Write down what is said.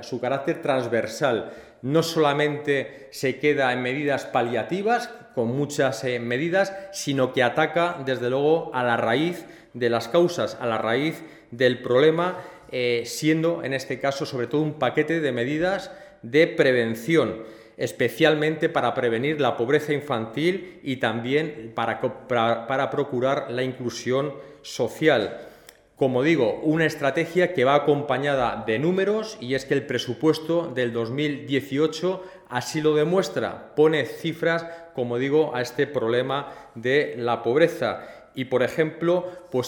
su carácter transversal. No solamente se queda en medidas paliativas, con muchas medidas, sino que ataca, desde luego, a la raíz de las causas, a la raíz del problema, siendo, en este caso, sobre todo un paquete de medidas de prevención, especialmente para prevenir la pobreza infantil y también para procurar la inclusión social. Como digo, una estrategia que va acompañada de números, y es que el presupuesto del 2018 así lo demuestra, pone cifras, como digo, a este problema de la pobreza. Y, por ejemplo, pues